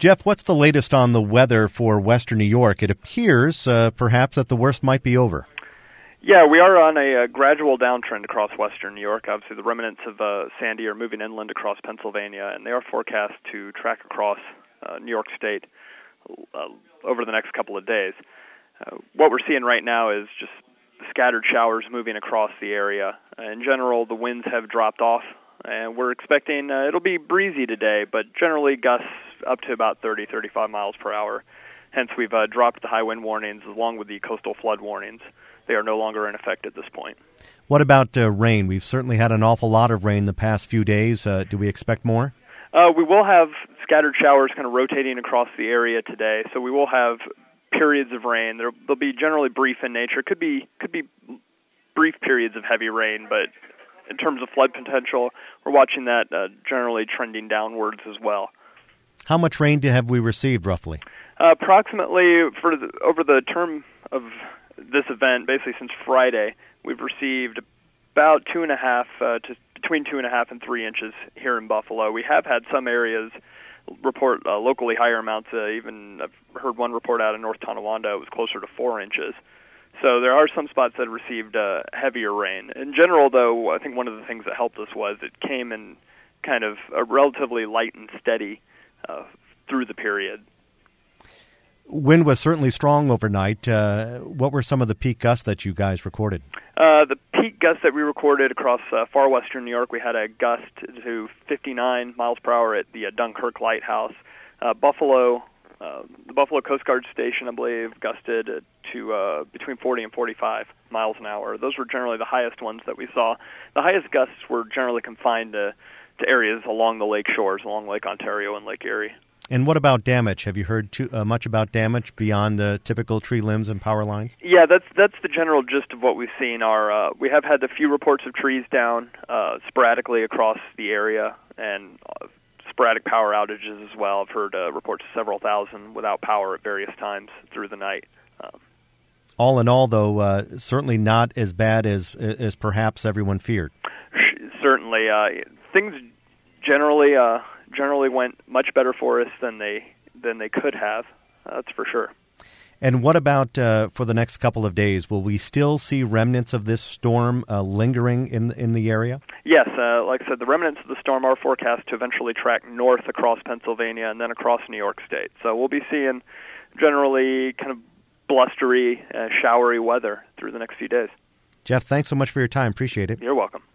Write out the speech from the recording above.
Jeff, what's the latest on the weather for western New York? It appears perhaps that the worst might be over. Yeah, we are on a gradual downtrend across western New York. Obviously, the remnants of Sandy are moving inland across Pennsylvania, and they are forecast to track across New York State over the next couple of days. What we're seeing right now is just scattered showers moving across the area. In general, the winds have dropped off, and we're expecting it'll be breezy today, but generally gusts up to about 30, 35 miles per hour. Hence, we've dropped the high wind warnings along with the coastal flood warnings. They are no longer in effect at this point. What about rain? We've certainly had an awful lot of rain the past few days. Do we expect more? We will have scattered showers kind of rotating across the area today, so we will have periods of rain. They'll be generally brief in nature. Could be brief periods of heavy rain, but in terms of flood potential, we're watching that generally trending downwards as well. How much rain have we received roughly? Approximately over the term of this event, basically since Friday, we've received about between 2.5 and 3 inches here in Buffalo. We have had some areas report locally higher amounts. Even I've heard one report out in North Tonawanda, it was closer to 4 inches. So there are some spots that received heavier rain. In general, though, I think one of the things that helped us was it came in kind of a relatively light and steady through the period. Wind was certainly strong overnight. What were some of the peak gusts that you guys recorded? The peak gusts that we recorded across far western New York, we had a gust to 59 miles per hour at the Dunkirk Lighthouse. The Buffalo Coast Guard Station, I believe, gusted to between 40 and 45 miles an hour. Those were generally the highest ones that we saw. The highest gusts were generally confined to areas along the lake shores, along Lake Ontario and Lake Erie. And what about damage? Have you heard much about damage beyond the typical tree limbs and power lines? Yeah, that's the general gist of what we've seen. We have had a few reports of trees down sporadically across the area, and sporadic power outages as well. I've heard reports of several thousand without power at various times through the night. All in all, though, certainly not as bad as perhaps everyone feared. Certainly, things generally went much better for us than they could have. That's for sure. And what about for the next couple of days? Will we still see remnants of this storm lingering in the area? Yes, like I said, the remnants of the storm are forecast to eventually track north across Pennsylvania and then across New York State. So we'll be seeing generally kind of blustery, showery weather through the next few days. Jeff, thanks so much for your time. Appreciate it. You're welcome.